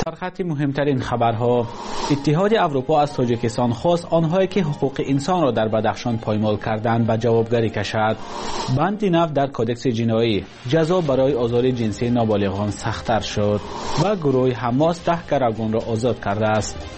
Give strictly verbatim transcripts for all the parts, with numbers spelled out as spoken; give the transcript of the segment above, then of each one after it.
در خط مهمترین خبرها، اتحاد اروپا از تاجیکستان خواست آنهایی که حقوق انسان را در بدخشان پایمال کردند به جوابگری کشد. بند نو در کدکس جنایی، جزا برای آزار جنسی نابالغان سخت‌تر شد و گروه حماس ده گروگان را آزاد کرده است.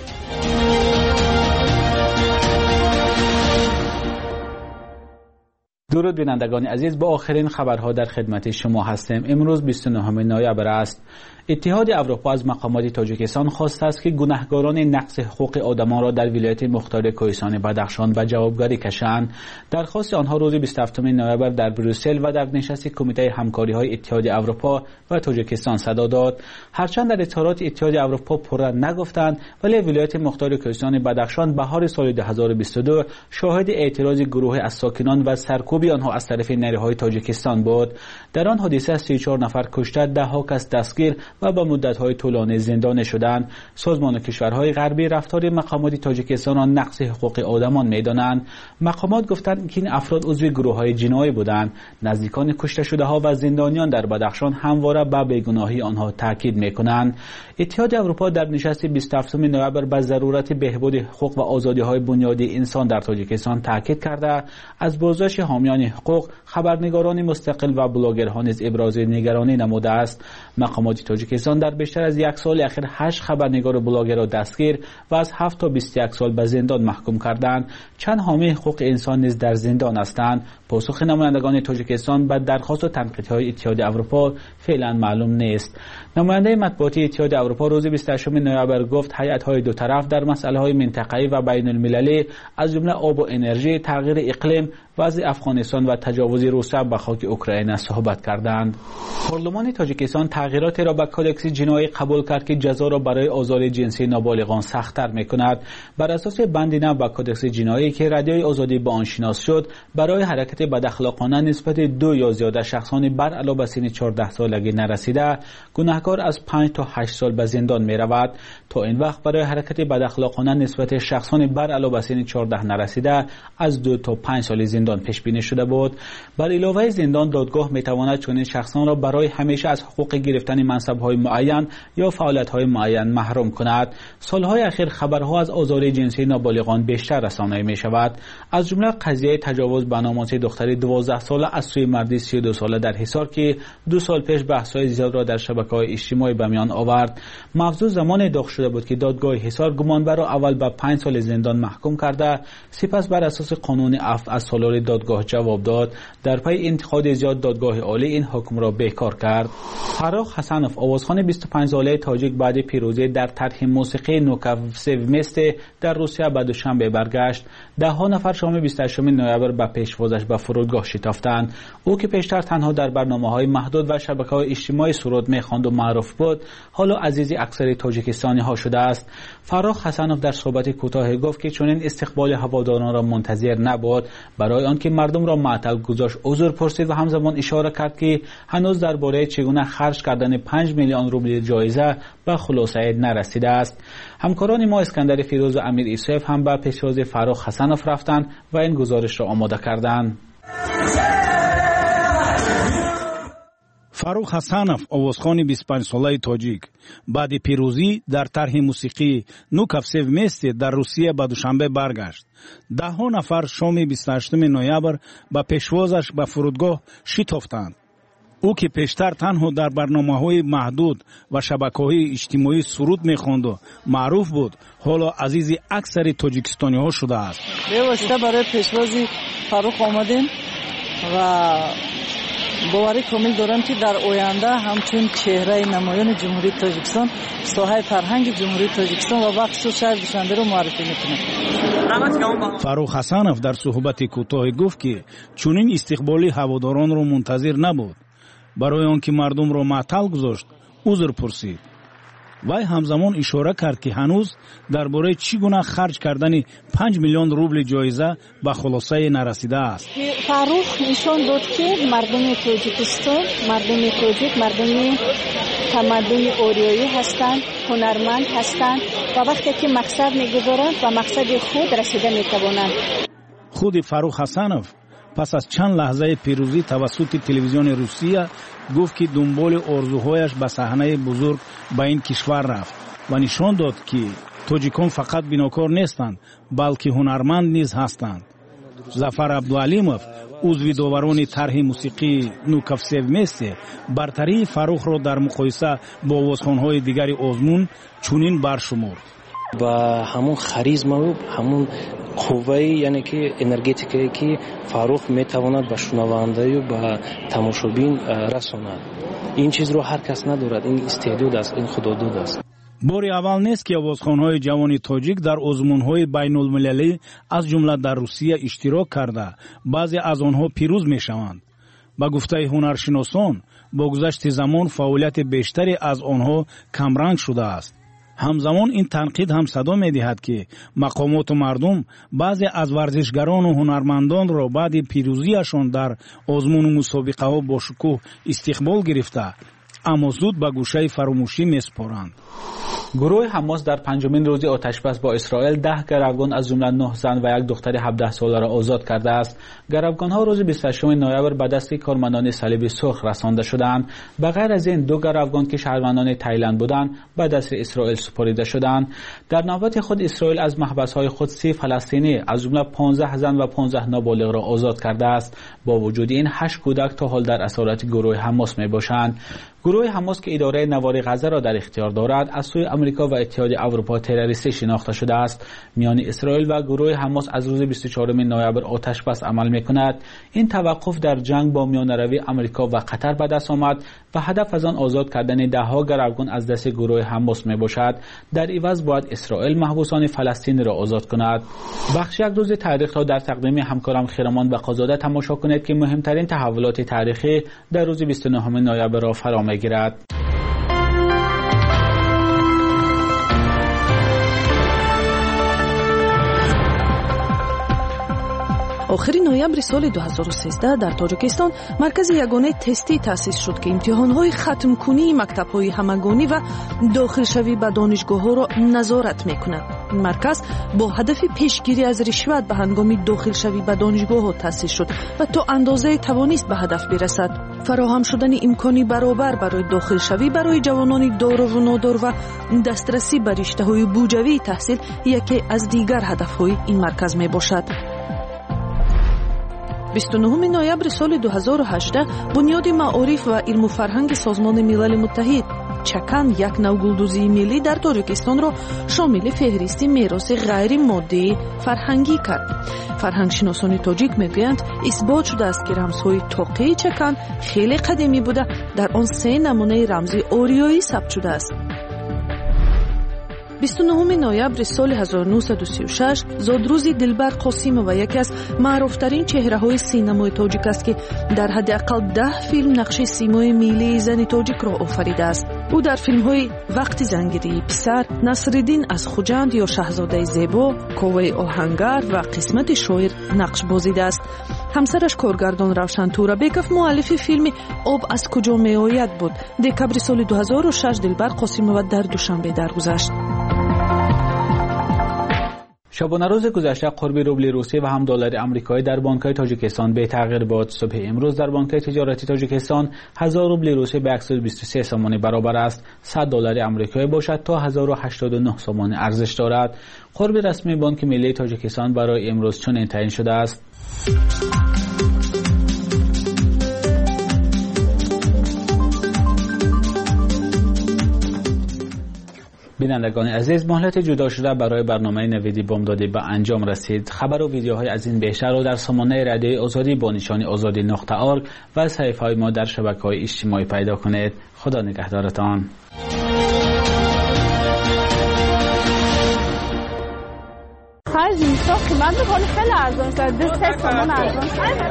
درود بینندگان عزیز، با آخرین خبرها در خدمت شما هستیم. امروز بیست و نهم نوامبر است. اتحاد اروپا از مقامات تاجیکستان خواسته است که گناهکاران نقض حقوق آدمان را در ولایت مختار کوهستان بدخشان به جوابگری کشند. درخواست آنها روز بیست و هفتم نوامبر در بروسل و در نشست کمیته همکاری‌های اتحاد اروپا و تاجیکستان صدا داد. هرچند در اظهارات اتحاد اروپا پررنگ نگفتند، ولی ولایت مختار کوهستان بدخشان بهار سال دو هزار و بیست و دو شاهد اعتراض گروه از ساکنان و سرکوب آنها از طرف نیروهای تاجیکستان بود. در آن حادثه سی و چهار نفر کشته، ده ها کس دستگیر و با مدت‌های طولانی زندانی شدند. سازمان کشورهای غربی رفتار مقامات تاجیکستان را نقض حقوق آدمان می‌دانند. مقامات گفتند که این افراد عضو گروه‌های جنایی بودند. نزدیکان کشته شده‌ها و زندانیان در بدخشان همواره به بیگناهی آنها تاکید می‌کنند. اتحاد اروپا در نشست بیست و هفتم نوامبر به ضرورت بهبود حقوق و آزادی‌های بنیادی انسان در تاجیکستان تاکید کرده، از بازداشت حامیان حقوق، خبرنگاران مستقل و بلاگرها نیز ابراز نگرانی نموده است. مقامات تاجیکستان در بیشتر از یک سال اخیر هشت خبرنگار و بلاگر را دستگیر و از هفت تا بیست و یک سال به زندان محکوم کردند. چند حامی حقوق انسان نیز در زندان هستند. پاسخ نمایندگان تاجیکستان به درخواست و تنقیدهای اتحاد اروپا فعلا معلوم نیست. نماینده مطبوعاتی اتحاد اروپا روز بیست و هشتم نوامبر گفت هیئت‌های دو طرف در مسائل‌های منطقه‌ای و بین‌المللی از جمله آب و انرژی، تغییر اقلیم، وضع افغانستان و تجاوز روسیه به خاک اوکراین صحبت کردند. پارلمان تاجیکستان تغییراتی را به کدکس جنایی قبول کرد که جزا را برای آزار جنسی نابالغان سخت‌تر می‌کند. بر اساس بند نو به کدکس جنایی که رادیوی آزادی به آن شناس شد، برای حرکت بداخلاقانه نسبت دو یا زیاده شخصان بر علاوه سن چهارده سالگی نرسیده، گناهکار از پنج تا هشت سال به زندان می‌رود. تا این وقت برای حرکت بداخلاقانه نسبت شخصان بر علاوه سن چهارده نرسیده از دو تا پنج سال زندان پیش بینی شده بود. بر علاوه زندان، دادگاه می‌تواند چنین شخصان را برای همیشه از حقوق گرفتن منصب‌های معین یا فعالیت‌های معین محروم کند. سال‌های اخیر خبرها از آزار جنسی نابالغان بیشتر رسانه‌ای می‌شود. از جمله قضیه تجاوز به ناموس دختری دوازده ساله از سوی مردی سی و دو ساله در حصار که دو سال پیش بحث‌های زیاد را در شبکه‌های اجتماعی به میان آورد. موضوع زمان داغ شده بود که دادگاه حصار گمانبر را اول به پنج سال زندان محکوم کرده، سپس بر اساس قانون عفو از سالار دادگاه جواب داد. در پی انتقاد زیاد دادگاه عالی این حکم را بیکار کرد. فراخ حسنوف، آوازخوان بیست و پنج ساله تاجیک، بعد پیروزی در طرح موسیقی نوکافسیومیست در روسیه به دوشنبه برگشت. ده ها نفر شام بیست و هشتم نوامبر به پیشوازش به فرودگاه شتافتند. او که پیشتر تنها در برنامه‌های محدود و شبکه‌های اجتماعی سرود می‌خواند و معروف بود، حالا عزیزی اکثر تاجیکستانی‌ها شده است. فراخ حسنوف در صحبت کوتاهی گفت که چنین استقبال هواداران را منتظر نبود. برای آنکه مردم را معطل گذاشت عذر پرسید و همزمان اشاره کرد که هنوز درباره چگونه خرج کردن پنج میلیون روبل جایزه به خلاصه نرسیده است. همکاران ما اسکندر فیروز و امیر ایسف هم به پیشواز فراخ حسنوف رفتند و این گزارش را آماده کردند. فاروق حسنوف، آوازخوان بیست و پنج ساله تاجیک، بعد پیروزی در طرح موسیقی نوکافسیومیست در روسیه به دوشنبه برگشت. ده ها نفر شام بیست و هشتم نوامبر به پیشوازش به فرودگاه شتافتند. او که پیشتر تنها در برنامه‌های محدود و شبکه‌های اجتماعی سرود می‌خواند و معروف بود، حالا عزیزی اکثر تاجیکستانی‌ها شده است. به واسطه برای پیشوازی فاروق آمدیم و باوری کامل دارم که در آینده همچون چهره نمایان جمهوری تاجیکستان ساحه فرهنگ جمهوری تاجیکستان و بخصوص شهر دوشنبه رو معرفی میکنه. فاروق حسنوف در صحبت کوتاه گفت که چنین استقبالی هواداران رو منتظر نبود. برای آنکه مردم رو معطل گذاشت عذر پرسید. وی همزمان اشاره کرد که هنوز درباره چگونه خرج کردن پنج میلیون روبل جایزه به خلاصه نرسیده است. فاروق نشان داد که مردم تاجیکستان، مردم تاجیک مردم تمدن آریایی هستند، هنرمند هستند و وقتی که مقصد میگذارند و مقصد خود رسیده میتوانند. خود فاروق حسنوف پس از چند لحظه پیروزی توسط تلویزیون روسیه گفت که دنبال آرزوهایش به صحنه بزرگ به این کشور رفت و نشان داد که توجیکان فقط بیناکار نیستند بلکه هنرمند نیز هستند. ظفر عبدالعلیمов عضو داوران طرح موسیقی نوکافسیومست برتری فروخ را در مقایسه با آوازخوان‌های دیگر آزمون چنین برشمرد: با همون خاریزما و همون قوه، یعنی که انرژتیکی که فروخ میتواند به شنونده و به تماشابین رساند، این چیز رو هر کس ندارد. این استعداد است، این خداداد است. باری اول نیست که آوازخوان‌های جوان تاجیک در آزمون‌های بین‌المللی از جمله در روسیه اشتراک کرده بعضی از آنها پیروز می‌شوند. با گفته هنرشناسان با گذشت زمان فعالیت بیشتری از آنها کمرنگ شده است. همزمان این تنقید هم صدا می‌دهد که مقامات و مردم بعضی از ورزشگران و هنرمندان را بعد پیروزیشان در آزمون و مسابقه‌ها با شکوه استقبال گرفته اما زود به گوشه فراموشی میسپارند. گروه حماس در پنجمین روز آتشبس با اسرائیل ده گروگان از جمله نه زن و یک دختر هفده ساله را آزاد کرده است. گروگان‌ها روز بیست و ششم نوامبر به دست کارمندان صلیب سرخ رسانده شدند. به غیر از این دو گروگان که شهروندان تایلند بودند به دست اسرائیل سپرده شدند. در نوبت خود اسرائیل از محبس‌های خود سی فلسطینی از جمله پانزده زن و پانزده نابالغ را آزاد کرده است. با وجود این هشت کودک تا حال در اسارت گروه حماس میباشند. گروه حماس که اداره نوار غزه را در اختیار دارد از سوی آمریکا و اتحاد اروپا تروریستی شناخته شده است. میان اسرائیل و گروه حماس از روز بیست و چهارم نوامبر آتشبس عمل میکند. این توقف در جنگ با میانروی آمریکا و قطر به دست آمد و هدف از آن آزاد کردن ده ها گروگان از دست گروه حماس میباشد. در عوض باید اسرائیل محبوسان فلسطینی را آزاد کند. بخش یک روز تاریخ را در تقدیم همکارم خیرمان بقازاده تماشا کنید که مهمترین تحولات تاریخی در روز بیست و نهم نوامبر را فرا میگیرد. آخر نوامبر سال دو هزار و سیزده در تاجیکستان مرکز یگانه تستی تأسیس شد که امتحان‌های ختم کنی مکتب‌های همگانی و داخلشوی به دانشگاه‌ها را نظارت می‌کند. این مرکز با هدف پیشگیری از رشوت به هنگام داخلشوی به دانشگاه‌ها تأسیس شد و تا اندازه توانست به هدف برسد. فراهم شدن امکانی برابر برای داخلشوی برای جوانان دار و نادار و دسترسی به رشته‌های بوجوی تحصیل یکی از دیگر هدف‌های این مرکز میباشد. بیست و نهم نوامبر سال دو هزار و هجده بنیاد معارف و علم و فرهنگ سازمان ملل متحد چکن یک نوع گلدوزی ملی در تاجیکستان را شامل فهرست میراث غیر مادی فرهنگی کرد. فرهنگ شناسان تاجیک میگویند اثبات شده است که رمزهای طاقه چکن خیلی قدیمی بوده، در آن سه نمونه رمزی آریایی ثبت شده است. بیست و نهم نوامبر سال هزار و نهصد و سی و شش زادروز دلبر قاسم و یکی از معروفترین چهره‌های سینمای تاجیک است که در حداقل ده فیلم نقش سیمای ملی زن تاجیک را آفریده است. او در فیلم‌های وقتی زنگیری پسر، نصرالدین از خوجند یا شاهزاده زیبا، کوه آهنگر و قسمت شاعر نقش بازیده است. همسرش کارگردان روشن تورابکوف مؤلف فیلم آب از کجا میآید بود. دکبر سال دو هزار و شش دلبر قاسم‌وا در دوشنبه درگذشت. شبانه روز گذشته قرب روبل روسی و هم دلار آمریکایی در بانک‌های تاجیکستان به تغییر بود. صبح امروز در بانک‌های تجارتی تاجیکستان هزار روبل روسی به صد و بیست و سه سوم برابر است. صد دلار آمریکایی باشد تا هزار و هشتاد و نه سوم ارزش دارد. قرب رسمی بانک ملی تاجیکستان برای امروز چنین تعیین شده است. بینندگان عزیز، مهلت جدا شده برای برنامه نویدی بامدادی به انجام رسید. خبر و ویدیوهای از این بیشتر را در سامانه رادیوی آزادی با نشانی آزادی نقطه اورگ و صفحه‌های ما در شبکه‌های اجتماعی پیدا کنید. خدا نگهدارتان. خرج میسا قیمت بکنه خیلی ارزان شد. دو سه تومن ارزان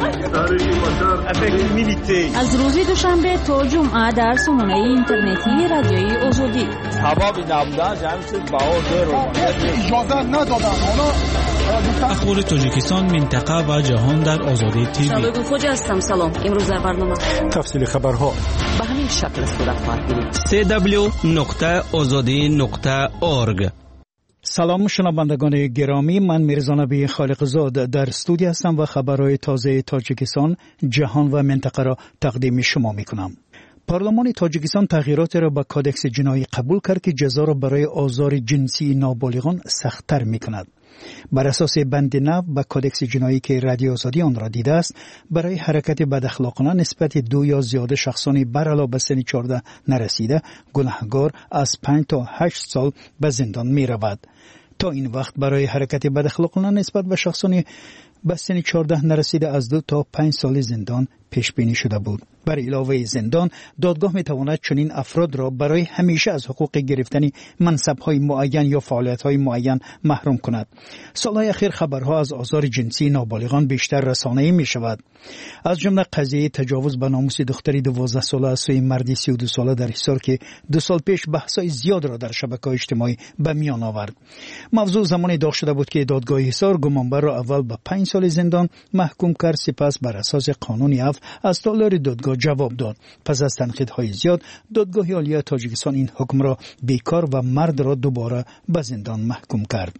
از روز دوشنبه تا جمعه در سامانه اینترنتی رادیوی آزادی. هوا بی نبودن جمع شد بها زیر اجازه ندادن. اخبار تاجیکستان، منطقه و جهان در آزادی تیوی. شبه خوجه هستم. سلام. امروز در برنامه تفصیل خبرها به همین شکل صورت خواهد گرفت. سی دبلیو نقطه آزادی نقطه اورگ. سلام شنوندگان گرامی، من میرزا نبی خالقزاد در استودیو هستم و خبرهای تازه تاجیکستان، جهان و منطقه را تقدیم شما میکنم. پارلمان تاجیکستان تغییرات را به کادکس جنایی قبول کرد که جزا را برای آزار جنسی نابالغان سخت‌تر میکند. بر اساس بند نو به کادکس جنایی که رادیو آزادی آن را دیده است، برای حرکت بداخلاقانه نسبت دو یا زیاده شخصانی بر علاوه به سن چهارده نرسیده، گناهکار از پنج تا هشت سال به زندان می رود. تا این وقت برای حرکت بداخلاقانه نسبت به شخصانی به سن چهارده نرسیده از دو تا پنج سال زندان پیش بینی شده بود. بر علاوه زندان، دادگاه می تواند چنین افراد را برای همیشه از حقوق گرفتن منصب‌های معین یا فعالیت‌های معین محروم کند. سالهای اخیر خبرها از آزار جنسی نابالغان بیشتر رسانه‌ای می شود. از جمله قضیه تجاوز به ناموس دختری دوازده ساله از سوی مردی سی و دو ساله در حصار که دو سال پیش بحث‌های زیاد را در شبکه‌های اجتماعی به میان آورد. موضوع زمانی داغ شده بود که دادگاه حصار گمانبر را اول به پنج سال زندان محکوم کرد، سپس بر اساس قانون عفو از تالار دادگاه جواب داد. پس از تنقیدهای زیاد، دادگاه عالی تاجیکستان این حکم را بیکار و مرد را دوباره به زندان محکوم کرد.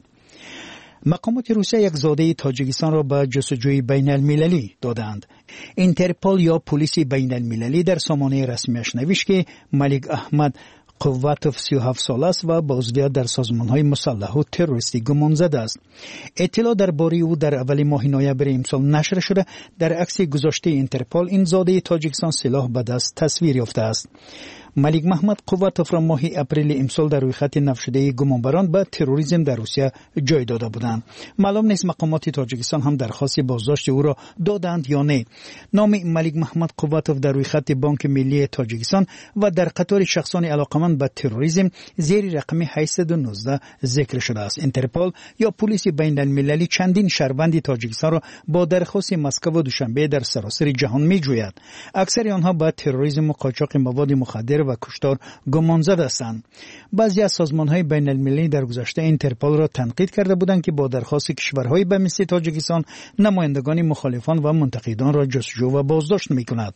مقامات روسیه یک زاده تاجیکستان را به جستجوی بین المللی دادند. اینترپول یا پلیس بین المللی در سامانه رسمیش نوشت که ملیک احمد قواتوف سی و هفت ساله است و با عضویت در سازمان‌های مسلح و تروریستی گمان زده است. اطلاع درباره او در اول ماه نوامبر امسال نشر شده. در عکس گذاشته اینترپول این زاده تاجیکستان سلاح به دست تصویر یافته است. ملیک محمد قواتوف را ماه اپریل امسال در روی خط نفشده گمانبران به تروریسم در روسیه جای داده بودند. معلوم نیست مقامات تاجیکستان هم درخواست بازداشت او را دادند یا نه. نام ملیک محمد قواتوف در روی خط بانک ملی تاجیکستان و در قطار شخصان علاقمند به تروریسم زیر رقم هشتصد و نوزده ذکر شده است. اینترپول یا پلیس بین المللی چندین شهروند تاجیکستان را با درخواست مسکو و دوشنبه در سراسر جهان می‌جوید. اکثر آنها به تروریسم و قاچاق مواد مخدر و کشتار گمانزد هستند. بعضی از سازمان‌های بین المللی در گذشته اینترپول را تنقید کرده بودند که با درخواست کشورهای به مثل تاجیکستان نمایندگان مخالفان و منتقدان را جستجو و بازداشت می‌کند.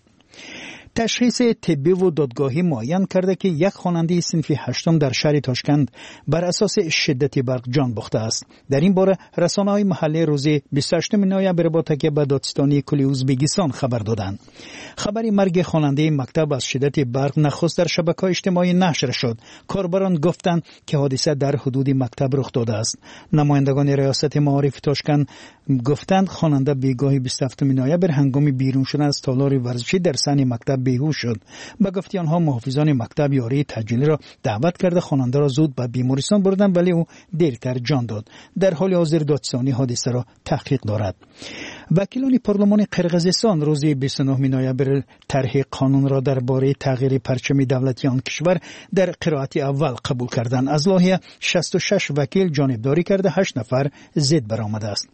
تشخیص طبی و دادگاهی معین کرده که یک خواننده صنف هشتم در شهر تاشکند بر اساس شدت برق جان باخته است. در این باره رسانه‌های محلی روز بیست و هشتم نوامبر با تکیه به دادستانی کل ازبکستان خبر دادند. خبر مرگ خواننده مکتب از شدت برق نخست در شبکه‌های اجتماعی نشر شد. کاربران گفتند که حادثه در حدود مکتب رخ داده است. نمایندگان ریاست معارف تاشکند گفتند خواننده بیگاه بیست و هفتم نوامبر هنگام بیرون شدن از تالار ورزشی در صحن مکتب بیهوش شد. به گفته آنها محافظان مکتب یاری تجلی را دعوت کرده خواننده را زود به بیمارستان بردند ولی او دیرتر جان داد. در حال حاضر دادستانی حادثه را تحقیق دارد. وکیلان پارلمان قرقیزستان روز بیست و نه نوامبر طرح قانون را درباره تغییر پرچم دولتی آن کشور در قرائت اول قبول کردند. از لایحه شصت و شش وکیل جانبداری کرده، هشت نفر ضد برآمده است.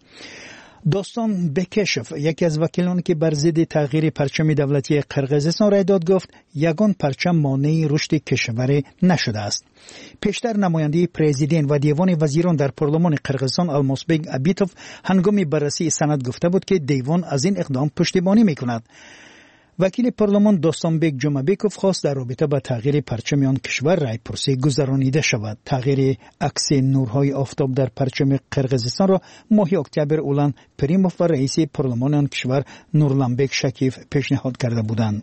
دوستان بکشف یکی از وکیلانی که بر ضد تغییر پرچم دولتی قرقیزستان رای داد گفت یگان پرچم مانع رشد کشور نشده است. پیشتر نماینده پرزیدنت و دیوان وزیران در پارلمان قرقیزستان الماسبگ ابیتوف هنگام بررسی سند گفته بود که دیوان از این اقدام پشتیبانی میکند. وکیل پارلمان دوستانبک جمعبکوف خواست در رابطه با تغییر پرچم آن کشور رای پرسی گذرانیده شود. تغییر عکس نورهای آفتاب در پرچم قرقیزستان را ماه اکتبر اولان پریموف و رئیس پارلمان آن کشور نورلانبک شکیف پیشنهاد کرده بودند.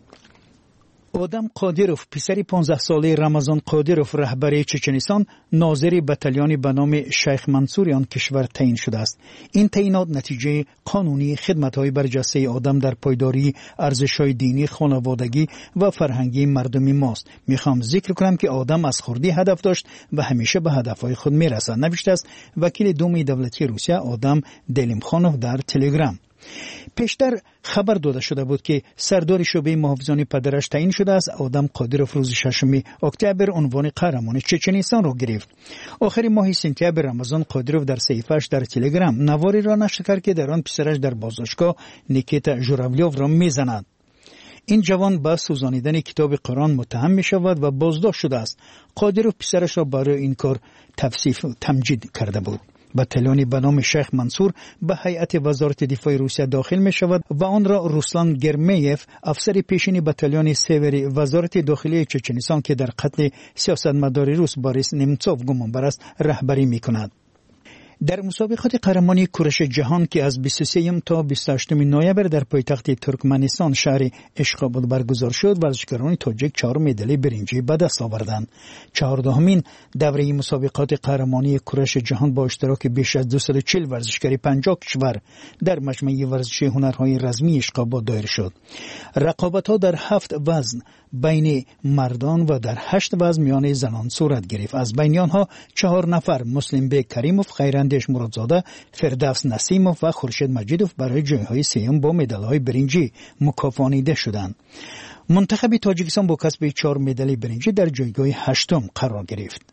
آدم قادروف پسر پانزده ساله رمضان قادروف رهبر چچنستان ناظر بتالیانی به نام شیخ منصور آن کشور تعیین شده است. این تعیینات نتیجه قانونی خدمت‌های برجسته آدم در پایداری ارزش‌های دینی، خانوادگی و فرهنگی مردم ماست. میخوام ذکر کنم که آدم از خردی هدف داشت و همیشه به هدف‌های خود میرسد، نوشته است وکیل دوم دولتی روسیه آدم دلیمخانوف در تلگرام. پیشتر خبر داده شده بود که سردار شعبه محافظان پدرش تعیین شده است. آدم قادروف روز ششم اکتبر عنوان قهرمان چچنستان را گرفت. آخر ماه سپتامبر رمضان قادروف در صفحه‌اش در تلگرام نواری را نشر کرد که در آن پسرش در بازداشتگاه نیکیتا ژوراولیوف را میزند. این جوان با سوزانیدن کتاب قرآن متهم می شود و بازداشت شده است. قادروف پسرش را برای این کار توصیف و تمجید کرده بود. بتالانی به نام شیخ منصور به هیئت وزارت دفاع روسیه داخل می شود و آن را روسلان گرمیف افسر پیشین بتالون سیوری وزارت داخلی چچنستان که در قتل سیاستمدار روس باریس نمتسوف گمانبر است رهبری می کند. در مسابقات قهرمانی کورش جهان که از بیست و سه تا بیست و هشت نوامبر در پایتخت ترکمنستان شهر اشخاباد برگزار شد، ورزشکاران تاجیک چهار مدال برنجی به دست آوردند. چهاردهمین دوره مسابقات قهرمانی کورش جهان با اشتراک بیش از دویست و چهل ورزشکار پنجاه کشور در مجمع ورزشی هنرهای رزمی اشخاباد دایر شد. رقابت‌ها در هفت وزن بین مردان و در هشت وزن میان زنان صورت گرفت. از بین آنها چهار نفر مسلم بیگ کریموف، خیراندیش مرادزاده، فردوس نسیموف و خورشید مجیدوف برای جایهای سیوم با مدال‌های برنجی مکافانیده شدند. منتخب تاجیکستان با کسب چهار مدال برنجی در جایگاه هشتم قرار گرفت.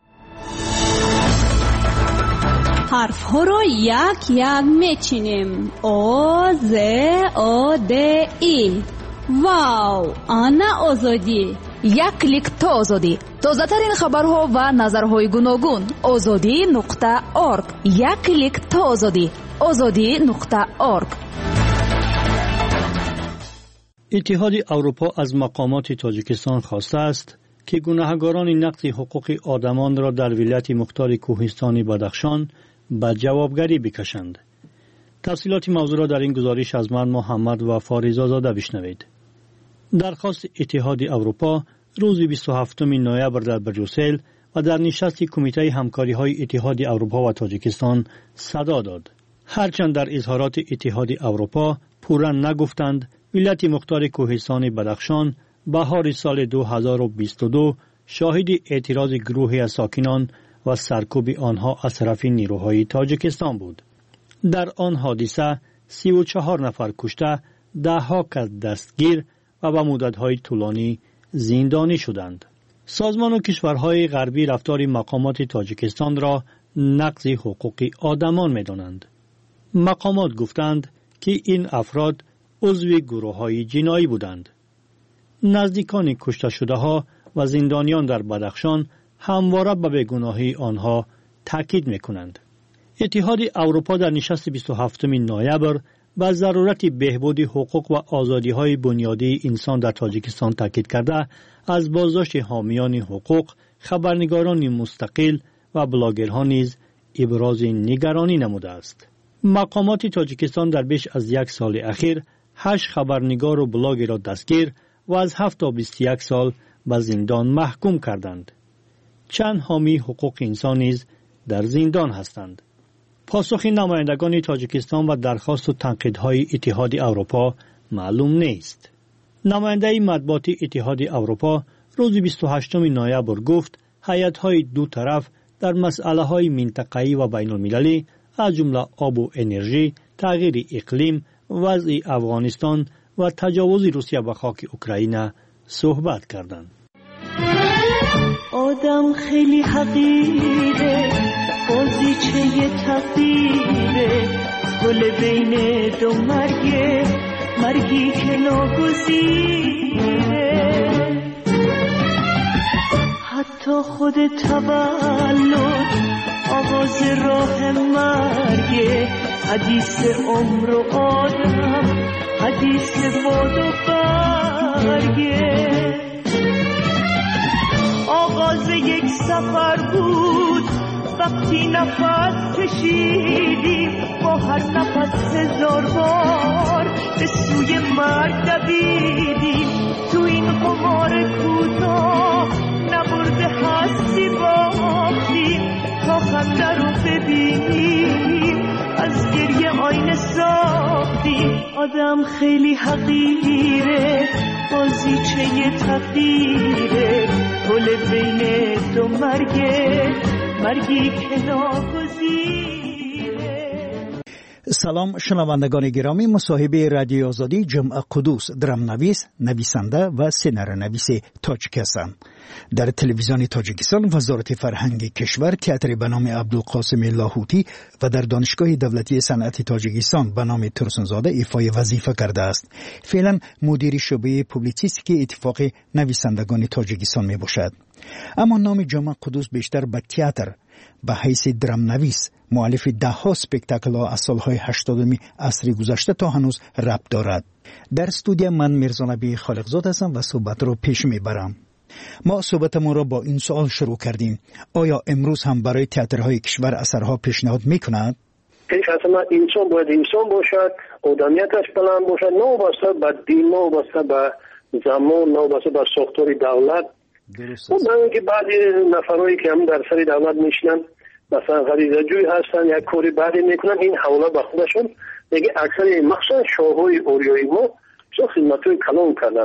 حرف ها را یک یک میچینیم. او ز او د ای. واو، آنا آزادی. یک کلیک تا آزادی. تازه ترین خبرها و نظرهای گوناگون. آزادی نقطه ارگ. یک کلیک تا آزادی. آزادی نقطه ارگ. اتحاد اروپا از مقامات تاجیکستان خواسته است که گناهکاران نقض حقوق آدمان را در ولایت مختار کوهستان بدخشان به جوابگری بکشند. تفصیلات موضوع را در این گزارش از من محمد و فاریزا زاده بشنوید. درخواست اتحاد اروپا روز بیست و هفتم نوامبر در بروسل و در نشست کمیته همکاری های اتحاد اروپا و تاجیکستان صدا داد. هرچند در اظهارات اتحاد اروپا پورا نگفتند ولایت مختار کوهستان بدخشان بهار سال دو هزار و بیست و دو شاهد اعتراض گروهی از ساکنان و سرکوب آنها از طرف نیروهای تاجیکستان بود. در آن حادثه سی و چهار نفر کشته، ده ها کس دستگیر و به مدت‌های طولانی زندانی شدند. سازمان و کشورهای غربی رفتار مقامات تاجیکستان را نقض حقوق آدمان می‌دانند. مقامات گفتند که این افراد عضو گروه‌های جنایی بودند. نزدیکان کشته شده ها و زندانیان در بدخشان همواره به بیگناهی آنها تاکید می‌کنند. اتحاد اروپا در نشست بیست و هفتم نوامبر به ضرورت بهبود حقوق و آزادی‌های بنیادی انسان در تاجیکستان تاکید کرده از بازداشت حامیان حقوق، خبرنگاران مستقل و بلاگرها نیز ابراز نگرانی نموده است. مقامات تاجیکستان در بیش از یک سال اخیر هشت خبرنگار و بلاگر را دستگیر و از هفت تا بیست و یک سال به زندان محکوم کردند. چند حامی حقوق انسان نیز در زندان هستند. پاسخ نمایندگان تاجیکستان و درخواست و تنقیدهای اتحاد اروپا معلوم نیست. نماینده مطبوعاتی اتحاد اروپا روز بیست و هشتم نوامبر گفت هیئت‌های دو طرف در مسائل‌های منطقه‌ای و بین‌المللی از جمله آب و انرژی، تغییر اقلیم، وضع افغانستان و تجاوز روسیه به خاک اوکراین صحبت کردند. آدم خیلی حقیره، بازیچه تقدیره، گل بین دو مرگه، مرگی که ناگزیره. حتی خود تولد آغاز راه مرگه، حدیث عمر و آدم، حدیث باد و برگه. آغاز یک سفر بود وقتی نفس کشیدیم، با هر نفس هزار بار به سوی مرگ دویدیم. تو این قمار کوتاه نبرده هستی باختیم، تا خنده رو ببینیم از گریه آینه ساختیم. آدم خیلی حقیره، بازیچه تقدیره، گل بین دو مرگه، مرگی که ناگزیره. سلام شنوندگان گرامی، مصاحبه رادیو آزادی جمعه قدوس، درام نویس، نویسنده و سینارو نویس تاجیک هستند. در تلویزیون تاجیکستان وزارت فرهنگ کشور تئاتر به نام عبدالقاسم لاهوتی و در دانشگاه دولتی صنعت تاجیکستان به نام ترسنزاده ایفای وظیفه کرده است. فعلا مدیر شعبه پوبلیسیستیک اتفاق نویسندگان تاجیکستان می باشد. اما نام جامع قدوس بیشتر به تئاتر به حیث درامنویس مؤلف ده ها سپکتاکل ها از سالهای هشتادمی عصر گذشته تا هنوز ربط دارد. در استودیو من میرزا نبی خالقزاد هستم و صحبت رو پیش میبرم. ما صحبتمون را با این سوال شروع کردیم: آیا امروز هم برای تئاترهای کشور اثرها پیشنهاد میکند؟ پیش از همه انسان باید انسان باشد، آدمیتش بلند باشد، نوابسته به دین، نوابسته به زمان، نوابسته به ساختار دولت. درست است. اون که بعضی نفرایی که هم در سر دولت میشنن مثلا غریزه جوی هستن، یک کاری بعدی میکنن، این حواله به خودشون دیگه اکثر مخصوصا شاههای اوریایی ما چون خدمتوی کلان کردن.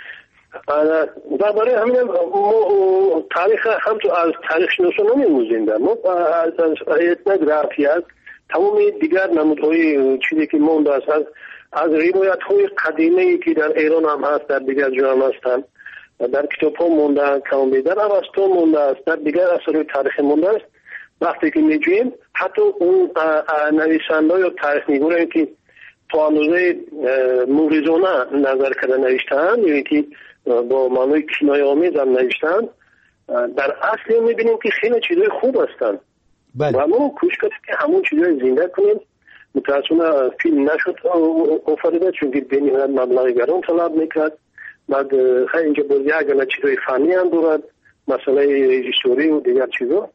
و برای همین ما تاریخ هم تو از تاریخ شناسان نمیموزیم در ما از ایتنگ رفیت تمام دیگر نمودهای چیزی که مونده است از از روایت های قدیمی که در ایران هم هست، در دیگر جا هم هستن، در کتاب ها مونده کامبی، در اوستا مونده است، در دیگر اثر تاریخ مونده است. وقتی که میجویم حتی اون نویسنده یا تاریخ نگارانی که تا اندازه موریزانه نظر کرده نوشتن یا که با معنای کنایه آمیز هم نوشتن، در اصل میبینیم که خیلی چیزای خوب هستن. بله. و ما کوشش کردیم که همون چیزای زنده کنیم. متاسفانه فیلم نشد آفریده چون که بین مبلغ گران طلب میکرد. بعد خیلی اینجا باز یک گونه چیزای فنی هم دارد، مسئله هیستوری و دیگر چیزا،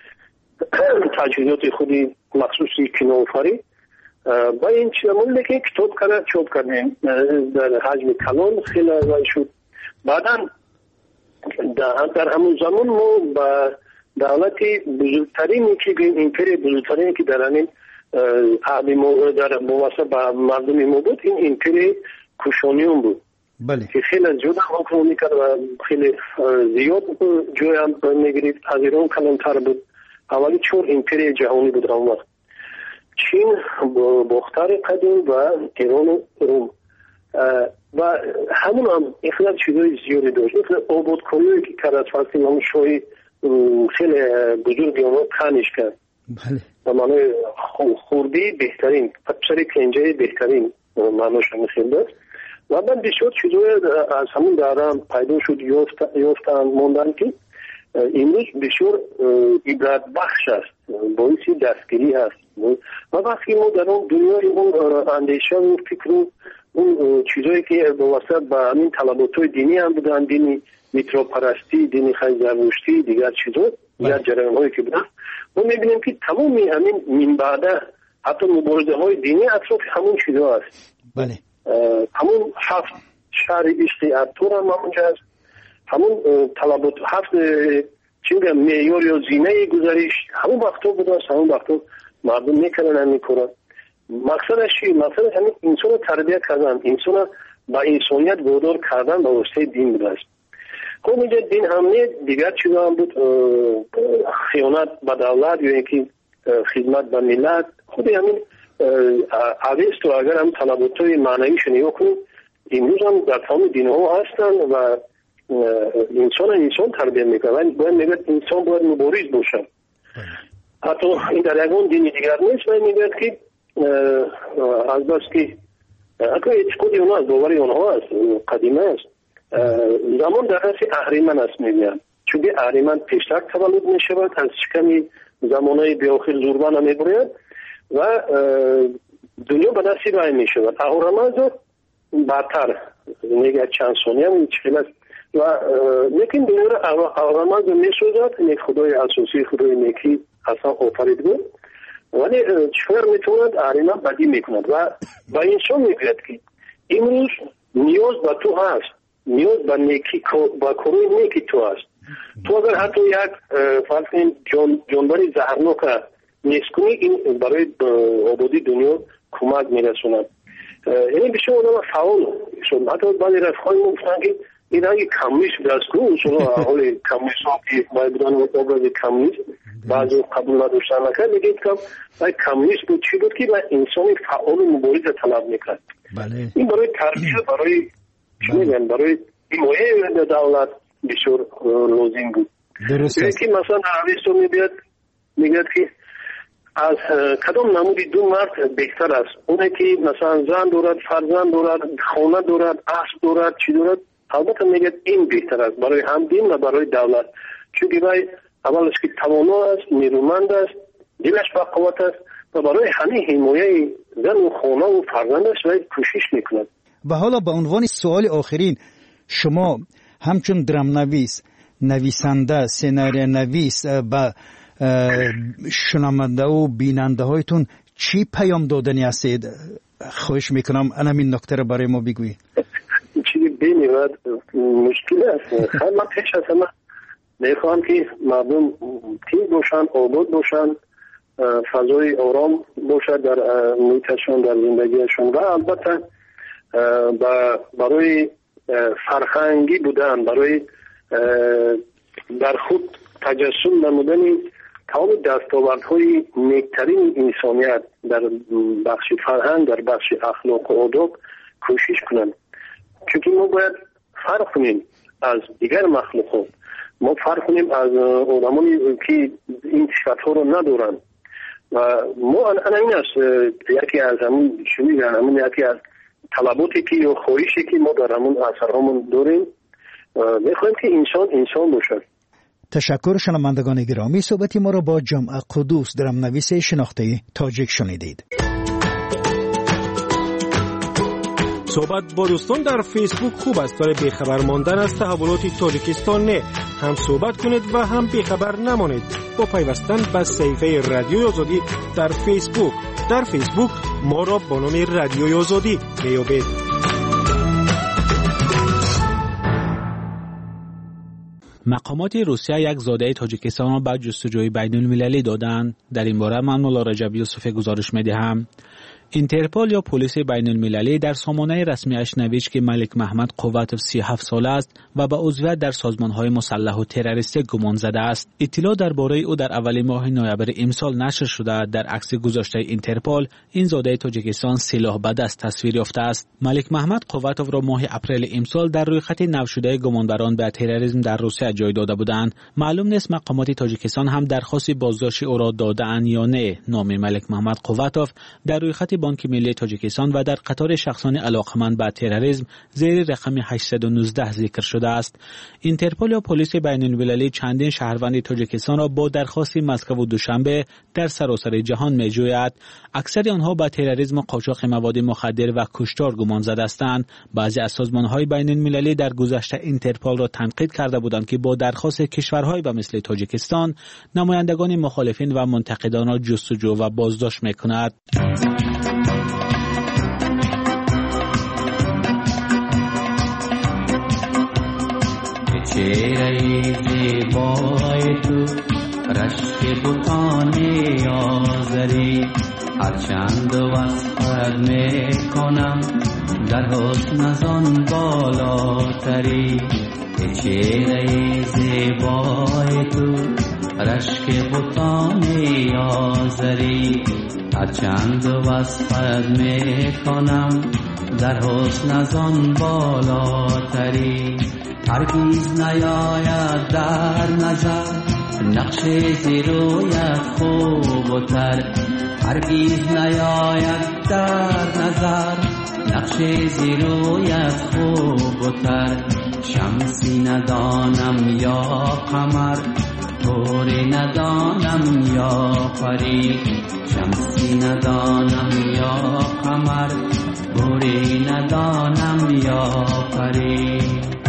تجهیزات خودی مخصوصی کینوآفری با این چیزمون که کتاب کرد چوب کردیم در حجم کلان خیلی ارزای شد. بعدا در همون زمان ما با دولتی بزرگترینی که ایمپری بزرگترینی که در همین عهد ما در مواسط با مردم ما بود، این ایمپری کوشانیون بود. بله. که خیلی زیاد حکم میکرد و خیلی زیاد جای هم میگرید، از ایران کلانتر بود. اولی چون ایمپری جهانی بود اون وقت. چین، باختر قدیم و ایران و روم و همون هم اخلاق چیزای زیادی داشت. مثل آبادکاریایی که کرد از فلسطین هم شاهی خیلی بزرگی اونها تنش کرد. بله. و معنی خوردی بهترین، پسری کنجه بهترین معناش هم خیلی داشت. و بعد بسیار چیزای از همون دارم پیدا شد یافتن موندن که امروز بسیار عبرت بخش است، باعثی دستگیری هست. و وقتی ما در اون دنیای اون اندیشه و فکر و اون چیزایی که واسط با همین طلباتوی دینی هم بودن، دینی میتراپرستی، دینی خیلی زرتشتی، دیگر چیزا، دیگر جریان هایی که بودن، ما میبینیم که تمامی همین من بعده حتی مبارزه های دینی اطراف همون چیزا هست. بله. همون هفت شهر عشقی ارطور هم همونجا هست، همون طلبات هفت چی میگم معیار یا زینه گذریش همون وقتا بوده است، همون وقتا مردم میکنن هم میکنن. مقصدش چی؟ مقصدش همین انسان رو تربیت کردن، انسان رو با انسانیت وادار کردن به واسطه دین بوده است. خب اینجا دین هم نه، دیگر چیزا هم بود، خیانت به دولت یا اینکه خدمت به ملت. خود همین اویست و اگر هم طلباتای معنویش نگاه کنیم امروز هم در تمام دین ها هستن و انسان انسان تربیت میکنن. باید میگه انسان باید مبارز باشه. حتی این در یکون دینی دیگر نیست و میگه که از بس که اگر اعتقادی اونها از باوری اونها است، قدیمه است، زمان در دست اهریمن است میگن، چون که اهریمن پیشتر تولد میشود، از شکمی زمانهای بیاخر زوربان میبرید و دنیا به دستی رای میشود. اهورامزد بعدتر میگه چند ثانیه هم چیل است و لیکن دنیا را اهورامزد میسوزد. یک خدای اساسی، خدای نیکی اصلا آفرید بود، ولی چطور میتوند اهریمن بدی میکند و با انسان میگوید که امروز نیاز به تو هست، نیاز به نیکی، با کروی نیکی تو هست. تو اگر حتی یک فرض جان جانوری زهرناک نیست کنی، این برای آبادی دنیا کمک میرسوند. یعنی بسیار آدم فعال شد. حتی بعضی رفقای ما گفتن که این رنگ کمونیست دست کنه، اصلا حال کمونیست ها که باید بودن آبراز کمونیست بعضی قبول نداشتن نکرد، میگه که کمونیست بود چی بود که انسانی فعال و مبارز طلب میکرد. بله. این برای تربیت، برای چی میگن، برای حمایه دولت بسیار لازم بود. درست است. که مثلا عربستان میبید میگه که از کدام نمودی دو مرد بهتر است؟ اونه که مثلا زن دارد، فرزند دارد، خانه دارد، اسب دارد، چی دارد، البته میگه این بهتر است برای هم دین و برای دولت، چون وی اولش که توانا است، نیرومند است، دلش با قوت است و برای همه حمایت زن و خانه و فرزندش وی کوشش میکند. و حالا به عنوان سوال آخرین، شما همچون درام نویس، نویسنده، سناریو نویس با شنونده و بیننده هایتون چی پیام دادنی هستید؟ خواهش میکنم همین نکته رو برای ما بگویید. چیزی بینید مشکل است. خیلی من پیش از همه میخواهم که مردم تیز باشن، آباد باشن، فضای آرام باشد در محیطشون، در زندگیشون و البته برای فرهنگی بودن، برای در خود تجسم نمودن تمام دستاوردهای نیکترین انسانیت در بخش فرهنگ، در بخش اخلاق و آداب کوشش کنند. چون ما باید فرق کنیم از دیگر مخلوقات، ما فرق کنیم از آدمانی که این صفت‌ها رو ندارن و ما انا این است یکی از همون شوی همون یکی از طلباتی که یا خواهشی که ما در همون اثرهامون داریم، میخوایم که انسان انسان باشد. تشکر. شنوندگان گرامی، صحبتی ما را با جمعه قدوس درام نویس شناخته تاجیک شنیدید. صحبت با دوستان در فیسبوک خوب است، برای بیخبر ماندن از تحولات تاجیکستان نه. هم صحبت کنید و هم بیخبر نمانید با پیوستن به صفحه رادیوی آزادی در فیسبوک. در فیسبوک ما را با نام رادیوی آزادی میابید. مقامات روسیه یک زاده تاجیکستان را به جستجوی بین المللی دادند. در این باره من مولا رجب یوسف گزارش میدهم. اینترپول یا پلیس بین المللی در سامانه رسمیش نوشت که ملک محمد قواتوف سی و هفت ساله است و به عضویت در سازمان‌های مسلح و تروریستی گمان زده است. اطلاع درباره او در اول ماه نوامبر امسال نشر شده. در عکس گذاشته اینترپول این زاده تاجیکستان سلاح به دست تصویر یافته است. ملک محمد قواتوف را ماه اپریل امسال در روی خط نو شده گمانبران به تروریسم در روسیه جای داده بودند. معلوم نیست مقامات تاجیکستان هم درخواست بازداشت او را داده‌اند یا نه. نام ملک محمد قواتوف در روی خط بانک ملی تاجیکستان و در قطار شخصان علاقمند به تروریسم زیر رقم هشتصد و نوزده ذکر شده است. اینترپول یا پلیس بین المللی چندین شهروند تاجیکستان را با درخواست مسکو و دوشنبه در سراسر جهان می‌جوید. اکثر آنها به تروریسم و قاچاق مواد مخدر و کشتار گمان زده هستند. بعضی از سازمان‌های بین المللی در گذشته اینترپول را تنقید کرده بودند که با درخواست کشورهای به مثل تاجیکستان نمایندگان مخالفین و منتقدان را جستجو و بازداشت می‌کند. چهره زیبای تو رشک بوتانی آزری هرچند وصفت میکنم در حسن از آن بالاتری. چهره زیبای تو رشک بوتانی آزری هرچند وصفت میکنم در حسن از آن بالاتری. هرگیز نیاید در نظر نقش زیرویت خوب و تر. هرگیز نیاید در نظر نقش زیرویت خوب و تر. شمسی ندانم یا قمر، طوری ندانم یا پری. شمسی ندانم یا قمر، طوری ندانم یا پری.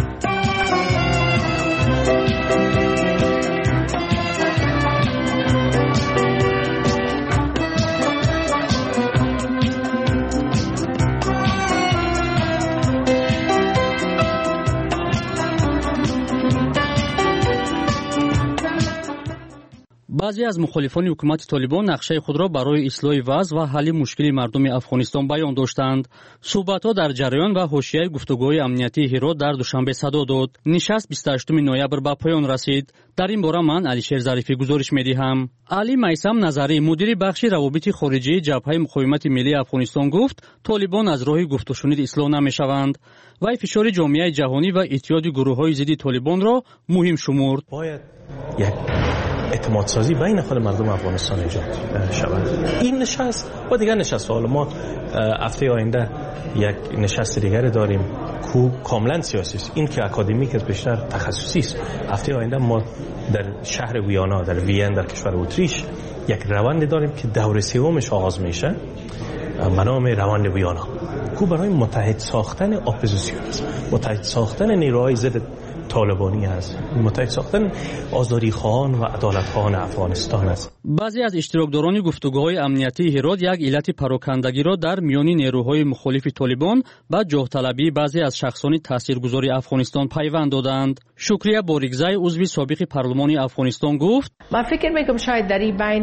بعضی از مخالفان حکومت طالبان نقشه خود را برای اصلاح وضع و حل مشکل مردم افغانستان بیان داشتند. صحبت‌ها در جریان و حاشیه گفتگوهای امنیتی هرات در دوشنبه صدا داد. نشست بیست و هشتم نوامبر به پایان رسید. در این باره من علیشیر ظریفی گزارش می‌دهم. علی میثم نظری مدیر بخش روابط خارجی جبهه مقاومت ملی افغانستان گفت طالبان از راه گفت و شنید اصلاح نمی‌شوند. وی فشار جامعه جهانی و اتحاد گروه‌های ضد طالبان را مهم شمرد. باید یک اعتماد سازی بین خود مردم افغانستان ایجاد شود. این نشست و دیگر نشست، حالا ما هفته آینده یک نشست دیگر داریم کو کاملا سیاسی است. این که اکادمیک است بیشتر تخصصی است. هفته آینده ما در شهر ویانا در وین در کشور اتریش یک روند داریم که دور سومش آغاز میشه به نام روند ویانا کو برای متحد ساختن اپوزیسیون است، متحد ساختن نیروهای ضد طالبانی است، متحد ساختن آزادی خواهان و عدالت خواهان افغانستان است. بعضی از اشتراکداران گفتگوهای امنیتی هرات یک علت پراکندگی را در میان نیروهای مخالف طالبان با جاه طلبی بعضی از شخصان تاثیرگذار افغانستان پیوند دادند. شکریه باریکزی عضو سابق پارلمان افغانستان گفت: من فکر میکنم شاید در این بین